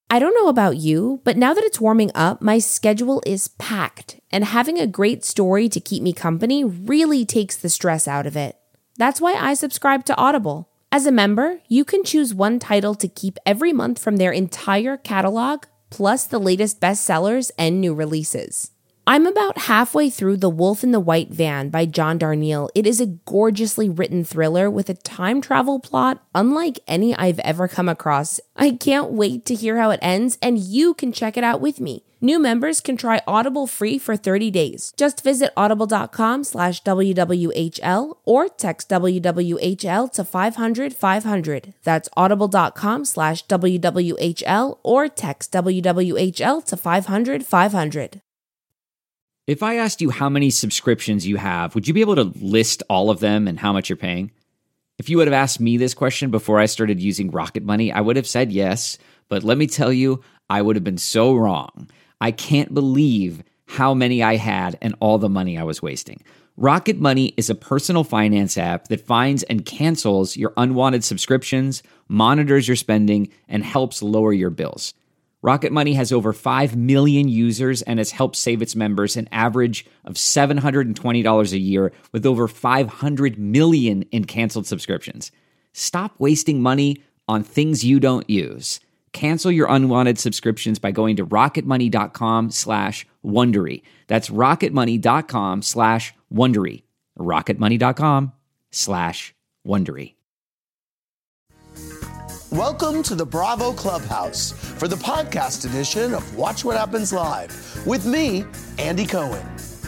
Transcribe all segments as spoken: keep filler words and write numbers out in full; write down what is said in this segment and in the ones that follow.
I don't know about you, but now that it's warming up, my schedule is packed, and having a great story to keep me company really takes the stress out of it. That's why I subscribe to Audible. As a member, you can choose one title to keep every month from their entire catalog, plus the latest bestsellers and new releases. I'm about halfway through The Wolf in the White Van by John Darnielle. It is a gorgeously written thriller with a time travel plot unlike any I've ever come across. I can't wait to hear how it ends, and you can check it out with me. New members can try Audible free for thirty days. Just visit audible.com slash WWHL or text W W H L to five hundred five hundred. That's audible.com slash WWHL or text W W H L to five hundred five hundred. If I asked you how many subscriptions you have, would you be able to list all of them and how much you're paying? If you would have asked me this question before I started using Rocket Money, I would have said yes, but let me tell you, I would have been so wrong. I can't believe how many I had and all the money I was wasting. Rocket Money is a personal finance app that finds and cancels your unwanted subscriptions, monitors your spending, and helps lower your bills. Rocket Money has over five million users and has helped save its members an average of seven hundred twenty dollars a year with over five hundred million in canceled subscriptions. Stop wasting money on things you don't use. Cancel your unwanted subscriptions by going to rocketmoney.com slash Wondery. That's rocketmoney.com slash Wondery. rocketmoney.com slash Wondery. Welcome to the Bravo Clubhouse for the podcast edition of Watch What Happens Live with me, Andy Cohen.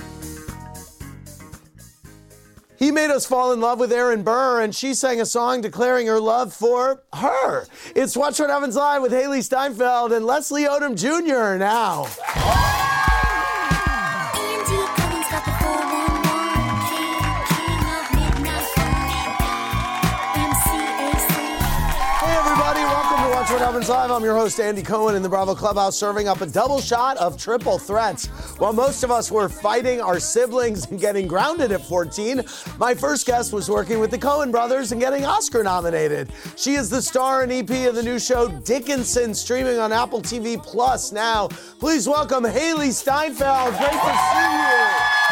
He made us fall in love with Aaron Burr, and she sang a song declaring her love for her. It's Watch What Happens Live with Haley Steinfeld and Leslie Odom Junior now. What Happens Live. I'm your host, Andy Cohen, in the Bravo Clubhouse, serving up a double shot of triple threats. While most of us were fighting our siblings and getting grounded at fourteen, my first guest was working with the Coen brothers and getting Oscar nominated. She is the star and E P of the new show Dickinson, streaming on Apple T V Plus now. Please welcome Haley Steinfeld. Great to see you.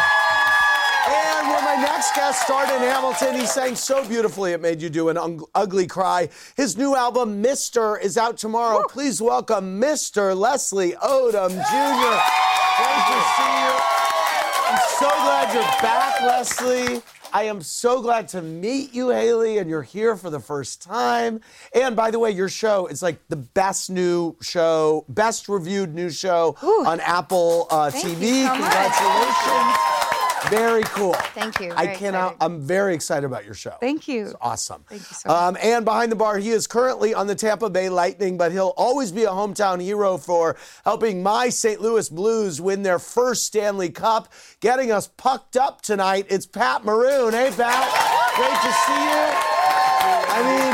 And when my next guest starred in Hamilton, he sang so beautifully it made you do an un- ugly cry. His new album, Mister, is out tomorrow. Woo. Please welcome Mister Leslie Odom Junior Great to see you. I'm so glad you're back, Leslie. I am so glad to meet you, Haley, and you're here for the first time. And by the way, your show is like the best new show, best reviewed new show Ooh. on Apple uh, T V. So Congratulations. Very cool. Thank you. Very I cannot. Excited. I'm very excited about your show. Thank you. It's awesome. Thank you so much. Um, and behind the bar, he is currently on the Tampa Bay Lightning, but he'll always be a hometown hero for helping my Saint Louis Blues win their first Stanley Cup. Getting us pucked up tonight, it's Pat Maroon. Hey, Pat. Great to see you.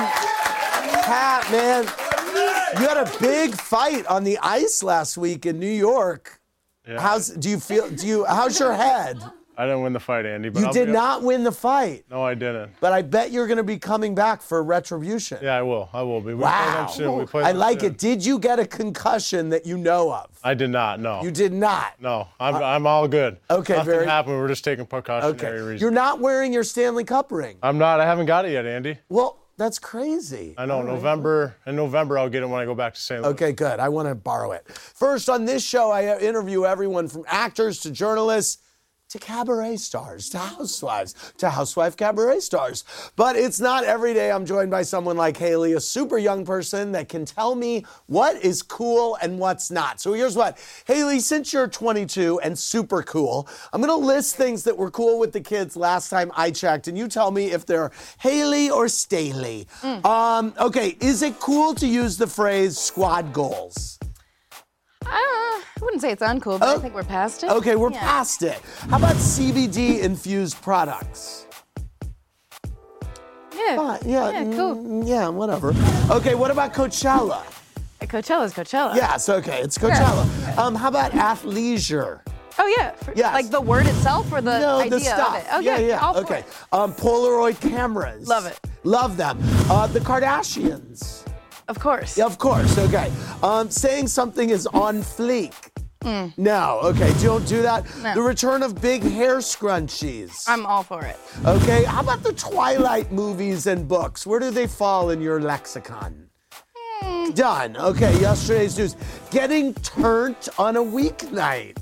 I mean, Pat, man, you had a big fight on the ice last week in New York. Yeah. How's do you feel? Do you? How's your head? I didn't win the fight, Andy. But You I'll did be, not win the fight. No, I didn't. But I bet you're going to be coming back for retribution. Yeah, I will. I will be. We wow. play them soon. We play I them like soon. it. Did you get a concussion that you know of? I did not, no. You did not? No, I'm, uh, I'm all good. Okay, Nothing very... happened. We're just taking precautionary okay. reasons. You're not wearing your Stanley Cup ring. I'm not. I haven't got it yet, Andy. Well, that's crazy. I know. All November. Right. In November, I'll get it when I go back to Saint Louis. Okay, good. I want to borrow it. First, on this show, I interview everyone from actors to journalists to cabaret stars, to housewives, to housewife cabaret stars. But it's not every day I'm joined by someone like Haley, a super young person that can tell me what is cool and what's not. So here's what. Haley, since you're twenty-two and super cool, I'm going to list things that were cool with the kids last time I checked, and you tell me if they're Haley or Staley. Mm. Um, okay, is it cool to use the phrase squad goals? Uh, I wouldn't say it's uncool, but oh, I think we're past it. Okay, we're yeah. past it. How about C B D-infused products? Yeah. Fine. Yeah, yeah, cool. Mm, yeah, whatever. Okay, what about Coachella? Coachella's Coachella. Yes, okay, it's Coachella. Yeah. Um, how about athleisure? Oh, yeah. For, yes. Like the word itself or the no, idea the stuff. of it? Oh, yeah, yeah. yeah. All Okay. Um, Polaroid cameras. Love it. Love them. Uh, the Kardashians. Of course. Yeah, of course. Okay. Um, saying something is on fleek. Mm. No. Okay. You don't do that. No. The return of big hair scrunchies. I'm all for it. Okay. How about the Twilight movies and books? Where do they fall in your lexicon? Mm. Done. Okay. Yesterday's news. Getting turned on a weeknight.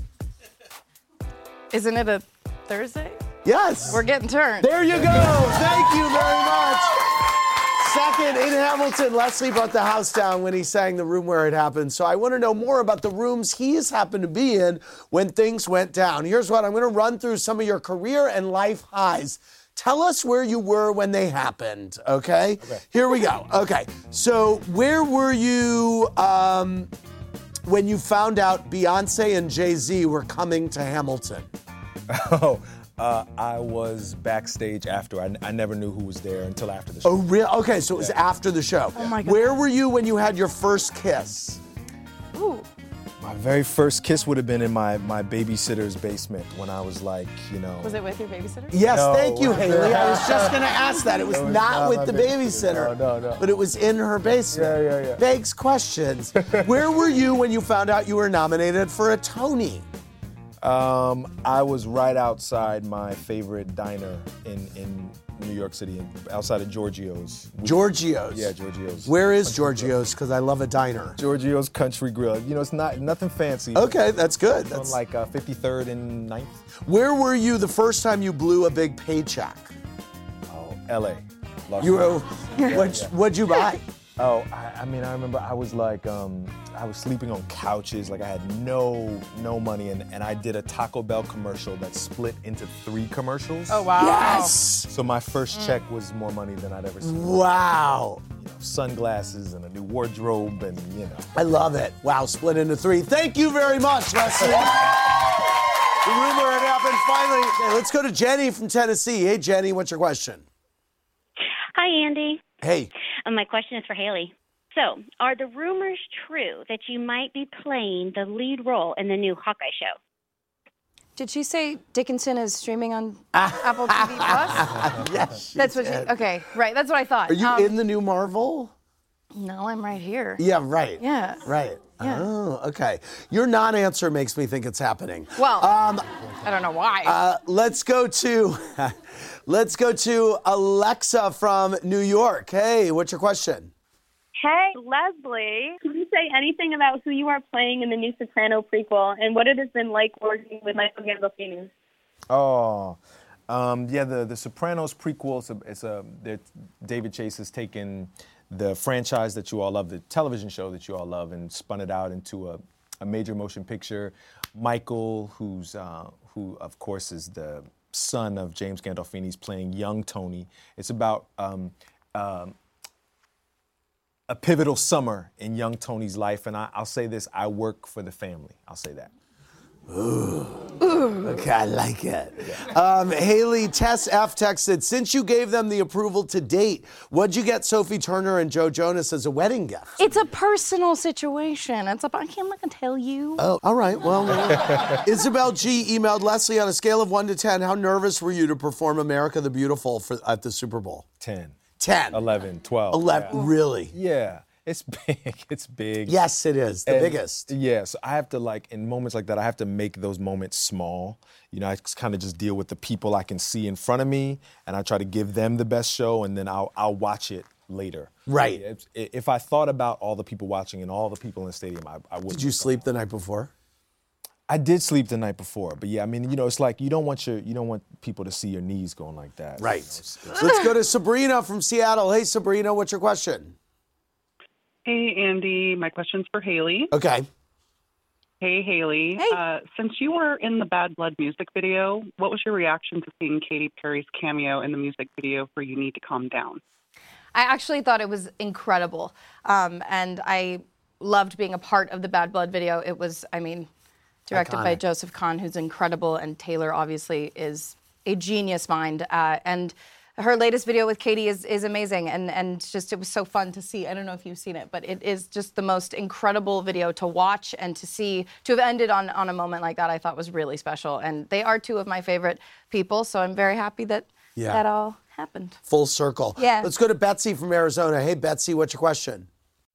Isn't it a Thursday? Yes. We're getting turned. There you go. Thank you very much. Second, in Hamilton, Leslie brought the house down when he sang The Room Where It Happened. So I want to know more about the rooms he's happened to be in when things went down. Here's what, I'm going to run through some of your career and life highs. Tell us where you were when they happened, okay? Okay. Here we go. Okay, so where were you um, when you found out Beyonce and Jay-Z were coming to Hamilton? Oh, Uh, I was backstage after. I, I never knew who was there until after the show. Oh, really? Okay, so it was Yeah. after the show. Oh, my God. Where were you when you had your first kiss? Ooh. My very first kiss would have been in my, my babysitter's basement when I was like, you know. Was it with your babysitter? Yes, No. thank you, Haley. I was just going to ask that. It was It was not not with my the babysitter. babysitter. No, no, no. But it was in her basement. Yeah, yeah, yeah. Begs questions. Where were you when you found out you were nominated for a Tony? Um, I was right outside my favorite diner in, in New York City, outside of Giorgio's. Giorgio's. Yeah, Giorgio's. Where is Giorgio's? Because I love a diner. Giorgio's Country Grill. You know, it's not nothing fancy. Okay, that's good. It's on That's... like uh, fifty-third and ninth. Where were you the first time you blew a big paycheck? Oh, L A. Los You were, Angeles. what'd, yeah. what'd you buy? Oh, I, I mean, I remember I was like, um, I was sleeping on couches, like I had no, no money, and, and I did a Taco Bell commercial that split into three commercials. Oh, wow. Yes! So my first check was more money than I'd ever seen. Wow. You know, sunglasses and a new wardrobe, and you know. I love it. Wow, split into three. Thank you very much, Leslie. The room where it happened finally. Okay, let's go to Jenny from Tennessee. Hey, Jenny, what's your question? Hi, Andy. Hey. Um, my question is for Haley. So, are the rumors true that you might be playing the lead role in the new Hawkeye show? Did she say Dickinson is streaming on Apple T V Plus? Yes, she That's what did. she, okay, right, that's what I thought. Are you Um, in the new Marvel? No, I'm right here. Yeah, right. Yeah. Right. Yeah. Oh, okay. Your non-answer makes me think it's happening. Well, Um, I don't know why. uh, let's go to, let's go to Alexa from New York. Hey, what's your question? Hey, Leslie. Can you say anything about who you are playing in the new Soprano prequel and what it has been like working with Michael Gandolfini? Oh, um, yeah, the, the Sopranos prequel, it's a, it's a that David Chase has taken the franchise that you all love, the television show that you all love, and spun it out into a, a major motion picture. Michael, who's uh, who of course is the son of James Gandolfini, is playing young Tony. It's about um, um, a pivotal summer in young Tony's life, and I, I'll say this, I work for the family. I'll say that. Ooh. Ooh. Okay, I like it. Um, Haley, Tess F texted, since you gave them the approval to date, what'd you get Sophie Turner and Joe Jonas as a wedding gift? It's a personal situation. It's a, I can't, I'm not gonna tell you. Oh, all right. Well, uh, Isabel G emailed Leslie, on a scale of one to ten, how nervous were you to perform America the Beautiful for, at the Super Bowl? ten. ten. eleven, twelve. eleven, Yeah. Really? Yeah. It's big. It's big. Yes, it is. The And, biggest. Yeah. So I have to, like, in moments like that, I have to make those moments small. You know, I kind of just deal with the people I can see in front of me, and I try to give them the best show, and then I'll I'll watch it later. Right. If, if I thought about all the people watching and all the people in the stadium, I, I wouldn't. Did you sleep the night before? I did sleep the night before, but yeah, I mean, you know, it's like you don't want your you don't want people to see your knees going like that. Right. You know, Let's go to Sabrina from Seattle. Hey, Sabrina, what's your question? Hey, Andy. My question's for Haley. Okay. Hey, Haley. Hey. Uh, since you were in the Bad Blood music video, what was your reaction to seeing Katy Perry's cameo in the music video for You Need to Calm Down? I actually thought it was incredible. Um, and I loved being a part of the Bad Blood video. It was, I mean, directed by Iconic. Joseph Kahn, who's incredible, and Taylor obviously is a genius mind. Uh, and her latest video with Katy is is amazing, and and just it was so fun to see. I don't know if you've seen it, but it is just the most incredible video to watch and to see. To have ended on on a moment like that, I thought was really special. And they are two of my favorite people, so I'm very happy that Yeah. that all happened. Full circle. Yeah. Let's go to Betsy from Arizona. Hey, Betsy, what's your question?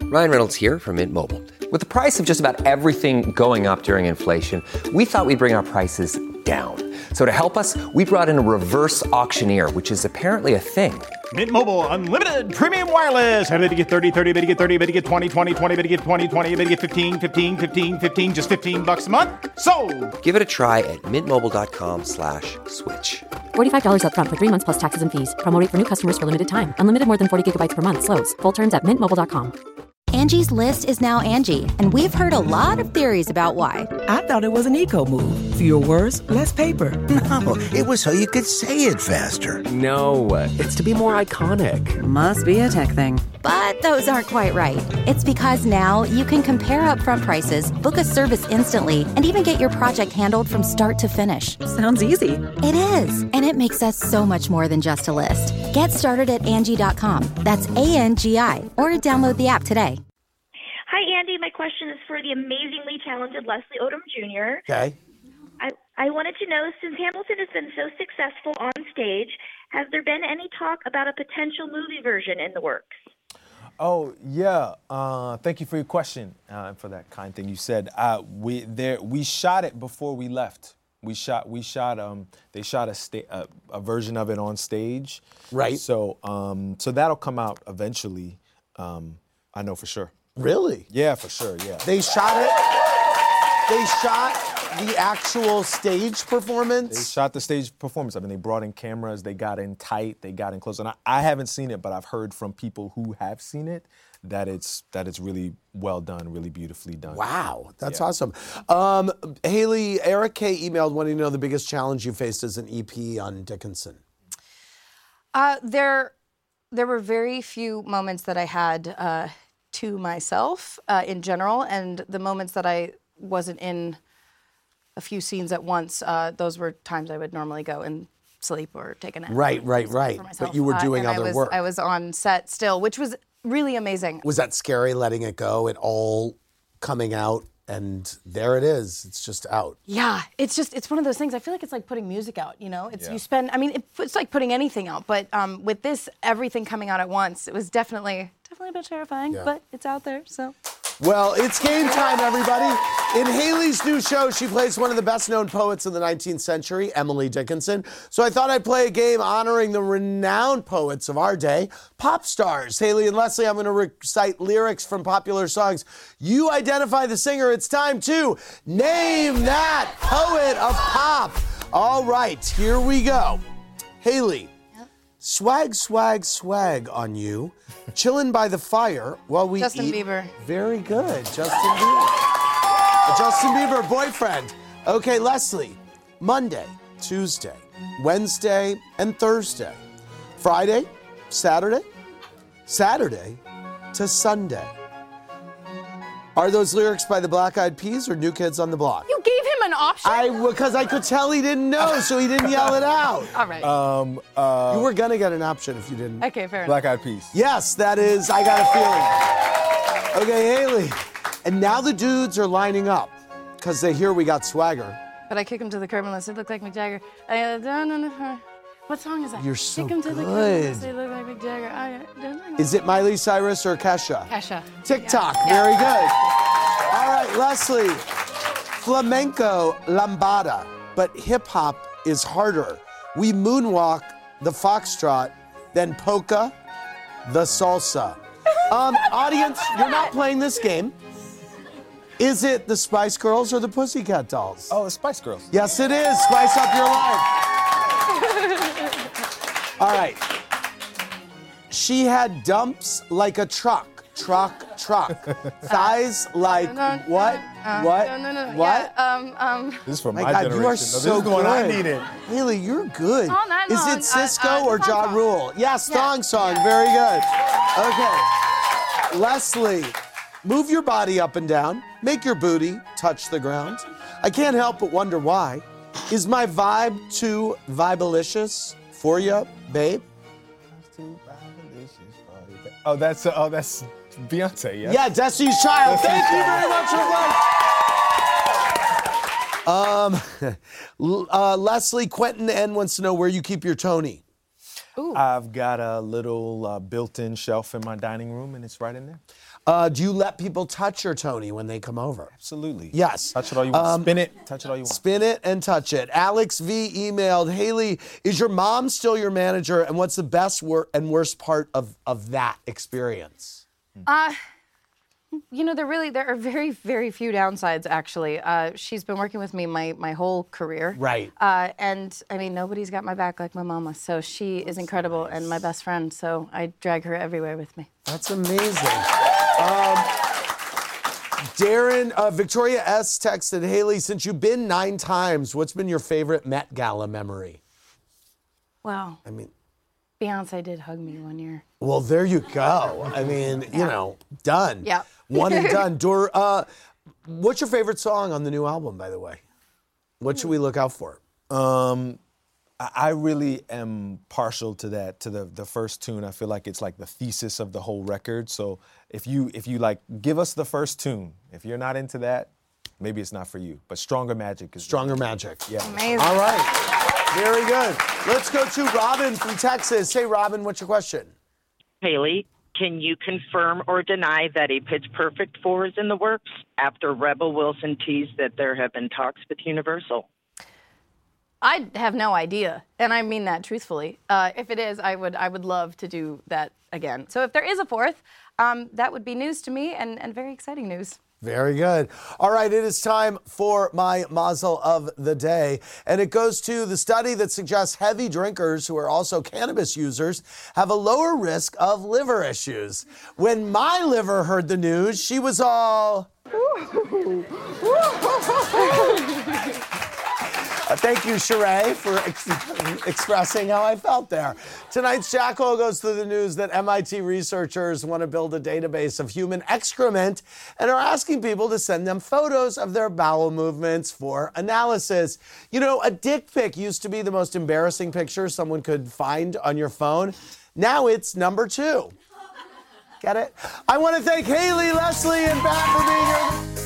Ryan Reynolds here from Mint Mobile. With the price of just about everything going up during inflation, we thought we'd bring our prices down. So to help us, we brought in a reverse auctioneer, which is apparently a thing. Mint Mobile Unlimited Premium Wireless. How to get thirty, thirty, how to get thirty, how to get twenty, twenty, twenty, how to get twenty, twenty, how to get fifteen, fifteen, fifteen, fifteen, just fifteen bucks a month? Sold! Give it a try at mintmobile.com slash switch. forty-five dollars up front for three months plus taxes and fees. Promo rate for new customers for limited time. Unlimited more than forty gigabytes per month. Slows full terms at mint mobile dot com. Angie's List is now Angie, and we've heard a lot of theories about why. I thought it was an eco move. Fewer words, less paper. No, it was so you could say it faster. No, it's to be more iconic. Must be a tech thing. But those aren't quite right. It's because now you can compare upfront prices, book a service instantly, and even get your project handled from start to finish. Sounds easy. It is, and it makes us so much more than just a list. Get started at Angie dot com. That's A N G I, or download the app today. Hi, Andy. My question is for the amazingly talented Leslie Odom Junior Okay. I, I wanted to know, since Hamilton has been so successful on stage, has there been any talk about a potential movie version in the works? Oh yeah, uh, thank you for your question uh, and for that kind thing you said. Uh, we there we shot it before we left. We shot we shot um they shot a, sta- a a version of it on stage. Right. So um so that'll come out eventually. Um, I know for sure. Really? Yeah, for sure. Yeah. They shot it. They shot the actual stage performance. They shot the stage performance. I mean, they brought in cameras. They got in tight. They got in close. And I, I haven't seen it, but I've heard from people who have seen it that it's that it's really well done, really beautifully done. Wow, that's Yeah. awesome. Um, Haley, Eric K emailed wanting to know the biggest challenge you faced as an E P on Dickinson. Uh, there, there were very few moments that I had uh, to myself uh, in general, and the moments that I wasn't in a few scenes at once, uh, those were times I would normally go and sleep or take a nap. Right, right, right. But you were doing uh, other I was, work. I was on set still, which was really amazing. Was that scary, letting it go, it all coming out, and there it is. It's just out. Yeah, it's just, it's one of those things. I feel like it's like putting music out, you know? It's Yeah. you spend, I mean, it, it's like putting anything out, but um, with this, everything coming out at once, it was definitely, definitely a bit terrifying, Yeah. but it's out there, so. Well, it's game time, everybody. In Haley's new show, she plays one of the best-known poets of the nineteenth century, Emily Dickinson. So I thought I'd play a game honoring the renowned poets of our day, pop stars. Haley and Leslie, I'm going to recite lyrics from popular songs. You identify the singer. It's time to name that poet of pop. All right, here we go. Haley. Swag, swag, swag on you. Chillin' by the fire while we Justin eat. Bieber. Very good. Justin Bieber. A Justin Bieber boyfriend. Okay, Leslie. Monday, Tuesday, Wednesday, and Thursday. Friday, Saturday, Saturday to Sunday. Are those lyrics by the Black Eyed Peas or New Kids on the Block? You gave him an option? I, because I could tell he didn't know, so he didn't yell it out. All right. Um, uh, You were gonna get an option if you didn't. Okay, fair enough. Black Eyed Peas. Yes, that is, I got a feeling. Okay, Haley. And now the dudes are lining up because they hear we got swagger. But I kick him to the curb unless it looked like Mick Jagger. I, uh, don't know. What song is that? You're so Kick him to the curb good. unless they look like Mick Jagger. I, uh, don't know. Is it Miley Cyrus or Kesha? Kesha. TikTok, Yeah. very good. All right, Leslie. Flamenco lambada, but hip hop is harder. We moonwalk the foxtrot, then polka the salsa. Um, audience, you're not playing this game. Is it the Spice Girls or the Pussycat Dolls? Oh, the Spice Girls. Yes, it is. Spice up your life. All right. She had dumps like a truck. Truck, truck. Thighs like what? Uh, What? No, no, no. What? Yeah, um, um. This is from My my, God, generation. you are No, so this is the one good. I needed. Haley, you're good. All night Is long. it Cisco Uh, uh, or thong Ja song. Rule? Yes, Yeah. thong song. Very good. Okay. Leslie, move your body up and down. Make your booty touch the ground. I can't help but wonder why. Is my vibe too vibelicious for you, babe? Oh, that's uh, oh, that's Beyonce. Yes? Yeah, Destiny's Child. Destiny's Thank you Child. very much for that. Um, uh, Leslie, Quentin N wants to know where you keep your Tony. Ooh. I've got a little uh, built-in shelf in my dining room, and it's right in there. Uh, do you let people touch your Tony when they come over? Absolutely. Yes. Touch it all you want. Um, Spin it. Touch it all you want. Spin it and touch it. Alex V emailed, Haley, is your mom still your manager? And what's the best wor- and worst part of, of that experience? Uh, you know, there really, there are very, very few downsides, actually. Uh, she's been working with me my, my whole career. Right. Uh, and, I mean, nobody's got my back like my mama. So she is incredible and my best friend. So I drag her everywhere with me. That's amazing. Um, Darren, uh, Victoria S. texted, Haley, since you've been nine times, what's been your favorite Met Gala memory? Wow. I mean, Beyonce did hug me one year. well, there you go. I mean, you know, done. Yeah. One and done. Dor, uh, what's your favorite song on the new album, by the way? What should we look out for? Um, I I really am partial to that, to the the first tune. I feel like it's like the thesis of the whole record. So if you if you like, give us the first tune. If you're not into that, maybe it's not for you. But Stronger Magic is Stronger Magic. Yeah. Amazing. All right. Very good. Let's go to Robin from Texas. Hey, Robin, what's your question? Haley, can you confirm or deny that a Pitch Perfect four is in the works after Rebel Wilson teased that there have been talks with Universal? I have no idea, and I mean that truthfully. Uh, if it is, I would I would love to do that again. So if there is a fourth, um, that would be news to me and, and very exciting news. Very good. All right, it is time for my mazel of the day. And it goes to the study that suggests heavy drinkers who are also cannabis users have a lower risk of liver issues. When my liver heard the news, she was all... Uh, thank you, Sheree, for ex- expressing how I felt there. Tonight's Jackal goes to the news that M I T researchers want to build a database of human excrement and are asking people to send them photos of their bowel movements for analysis. You know, a dick pic used to be the most embarrassing picture someone could find on your phone. Now it's number two. Get it? I want to thank Haley, Leslie, and Pat for being here.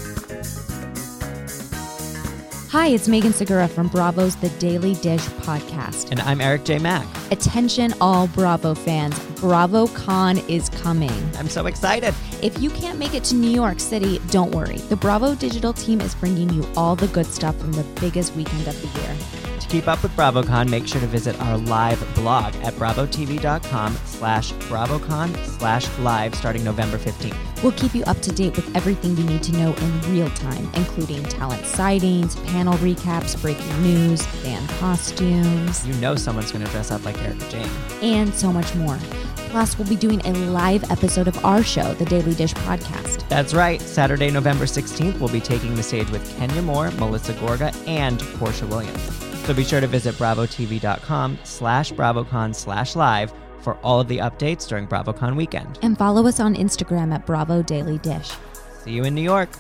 Hi, it's Megan Segura from Bravo's The Daily Dish podcast. And I'm Eric J. Mack. Attention all Bravo fans, BravoCon is coming. I'm so excited. If you can't make it to New York City, don't worry. The Bravo digital team is bringing you all the good stuff from the biggest weekend of the year. To keep up with BravoCon, make sure to visit our live blog at bravotv.com slash BravoCon slash live starting November fifteenth. We'll keep you up to date with everything you need to know in real time, including talent sightings, panel recaps, breaking news, fan costumes. You know someone's going to dress up like Erica Jane. And so much more. Plus, we'll be doing a live episode of our show, The Daily Dish Podcast. That's right. Saturday, November sixteenth, we'll be taking the stage with Kenya Moore, Melissa Gorga, and Portia Williams. So be sure to visit bravotv.com slash BravoCon slash live for all of the updates during BravoCon weekend. And follow us on Instagram at Bravo Daily Dish. See you in New York.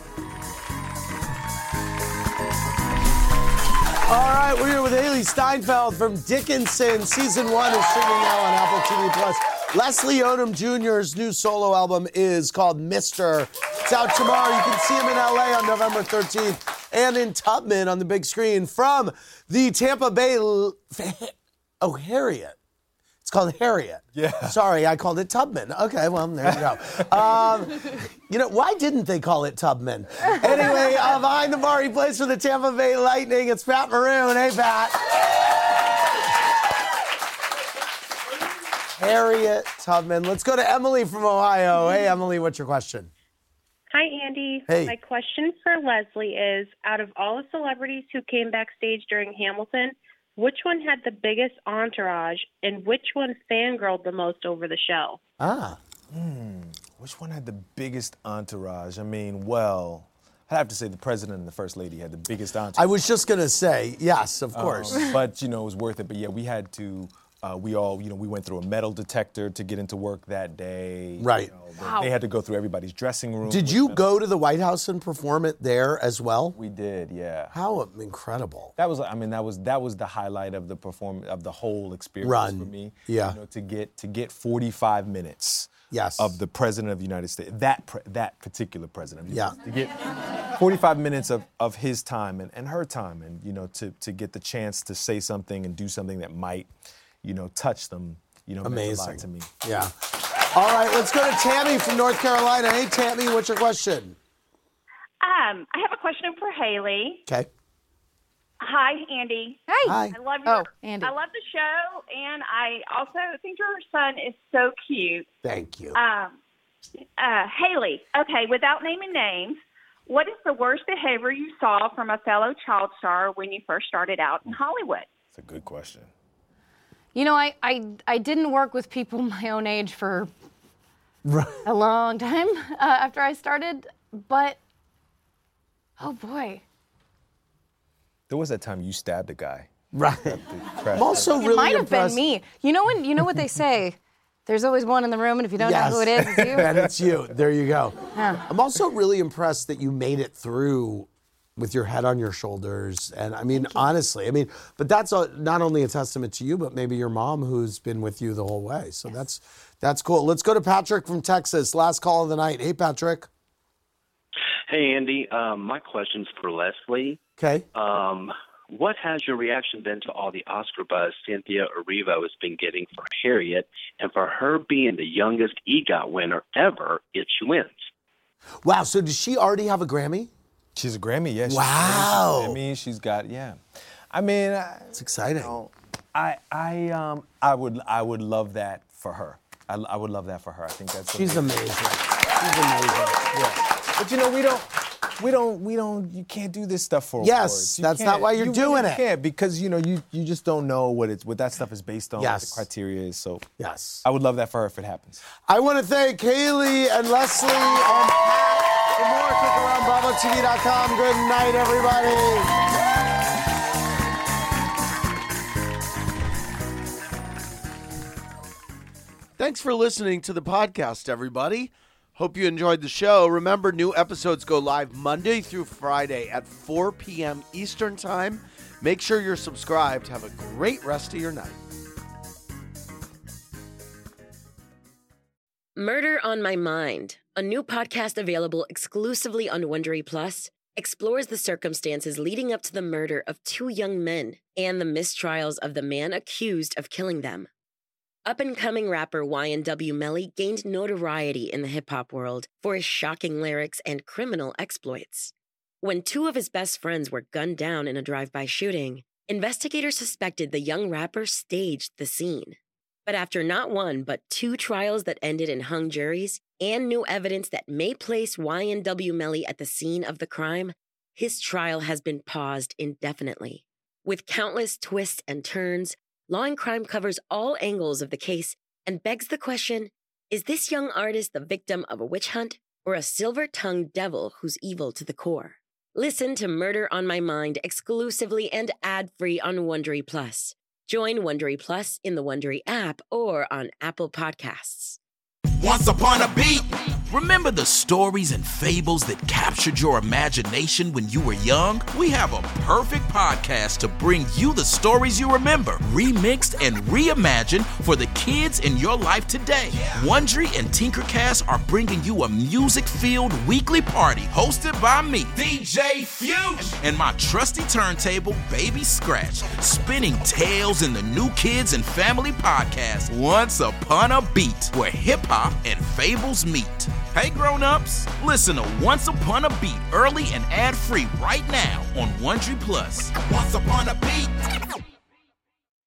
All right, we're here with Haley Steinfeld from Dickinson. Season one is streaming now on Apple T V Plus. Leslie Odom Junior's new solo album is called Mister It's out tomorrow. You can see him in L A on November thirteenth and in Tubman on the big screen from the Tampa Bay... L- oh, Harriet. It's called Harriet. Yeah. Sorry, I called it Tubman. Okay, well, there you go. um, you know, why didn't they call it Tubman? Anyway, uh, behind the bar, he plays for the Tampa Bay Lightning. It's Pat Maroon. Hey, Pat. Harriet Tubman. Let's go to Emily from Ohio. Hey, Emily, what's your question? Hi, Andy. Hey. My question for Leslie is, out of all the celebrities who came backstage during Hamilton, which one had the biggest entourage and which one fangirled the most over the show? Ah. Hmm. Which one had the biggest entourage? I mean, well, I'd have to say the president and the first lady had the biggest entourage. I was just going to say, yes, of course. Um, but, you know, it was worth it. But, yeah, we had to... Uh, we all, you know, we went through a metal detector to get into work that day. Right. You know, wow. They had to go through everybody's dressing room. Did you go to the White House and perform it there as well? We did, yeah. How incredible. That was, I mean, that was that was the highlight of the perform of the whole experience Run. for me. Yeah. You know, to get to get forty-five minutes. Yes. Of the president of the United States, that pre- that particular president. Yeah. To get forty-five minutes of, of his time and, and her time, and you know, to to get the chance to say something and do something that might, you know, touch them, you know, meant a lot Amazing. to me. Yeah. All right, let's go to Tammy from North Carolina. Hey, Tammy, what's your question? Um, I have a question for Haley. Okay. Hi, Andy. Hey. I love your, Oh, Andy. I love the show, and I also think your son is so cute. Thank you. Um, uh, Haley, okay, without naming names, what is the worst behavior you saw from a fellow child star when you first started out in Hollywood? That's a good question. You know, I, I, I didn't work with people my own age for a long time uh, after I started, but, oh boy. There was that time you stabbed a guy. Right. I'm also It might have been me. You know when you know what they say? There's always one in the room, and if you don't Yes. know who it is, it's you. and it's you. There you go. Yeah. I'm also really impressed that you made it through with your head on your shoulders. And I mean, honestly, I mean, but that's a, not only a testament to you, but maybe your mom who's been with you the whole way. So that's that's cool. Let's go to Patrick from Texas. Last call of the night. Hey, Patrick. Hey, Andy. Um, my question's for Leslie. Okay. Um, what has your reaction been to all the Oscar buzz Cynthia Erivo has been getting for Harriet, and for her being the youngest EGOT winner ever if she wins? Wow. So does she already have a Grammy? She's a Grammy, yes. Wow. I mean, she's got, yeah. I mean, it's exciting. You know, I, I, um, I would, I would love that for her. I, I would love that for her. I think that's. She's something- amazing. She's amazing. Yeah. But you know, we don't, we don't, we don't. You can't do this stuff for Yes, awards. You that's can't. not why you're You doing really it. Can't, because you know, you, you just don't know what it's, what that stuff is based on. Yes. What the criteria is. So yes, I would love that for her if it happens. I want to thank Haley and Leslie and Pat. For more, click around bravo T V dot com. Good night, everybody. Thanks for listening to the podcast, everybody. Hope you enjoyed the show. Remember, new episodes go live Monday through Friday at four p.m. Eastern Time. Make sure you're subscribed. Have a great rest of your night. Murder on My Mind, a new podcast available exclusively on Wondery Plus, explores the circumstances leading up to the murder of two young men and the mistrials of the man accused of killing them. Up-and-coming rapper Y N W Melly gained notoriety in the hip-hop world for his shocking lyrics and criminal exploits. When two of his best friends were gunned down in a drive-by shooting, investigators suspected the young rapper staged the scene. But after not one, but two trials that ended in hung juries and new evidence that may place Y N W Melly at the scene of the crime, his trial has been paused indefinitely. With countless twists and turns, Law and Crime covers all angles of the case and begs the question, is this young artist the victim of a witch hunt or a silver-tongued devil who's evil to the core? Listen to Murder on My Mind exclusively and ad-free on Wondery Plus. Join Wondery Plus in the Wondery app or on Apple Podcasts. Once upon a beat. Remember the stories and fables that captured your imagination when you were young? We have a perfect podcast to bring you the stories you remember, remixed and reimagined for the kids in your life today. Wondery and Tinkercast are bringing you a music-filled weekly party hosted by me, D J Fuge, and my trusty turntable, Baby Scratch, spinning tales in the new kids and family podcast, Once Upon a Beat, where hip-hop and fables meet. Hey grown-ups, listen to Once Upon a Beat early and ad-free right now on Wondery Plus. Once Upon a Beat.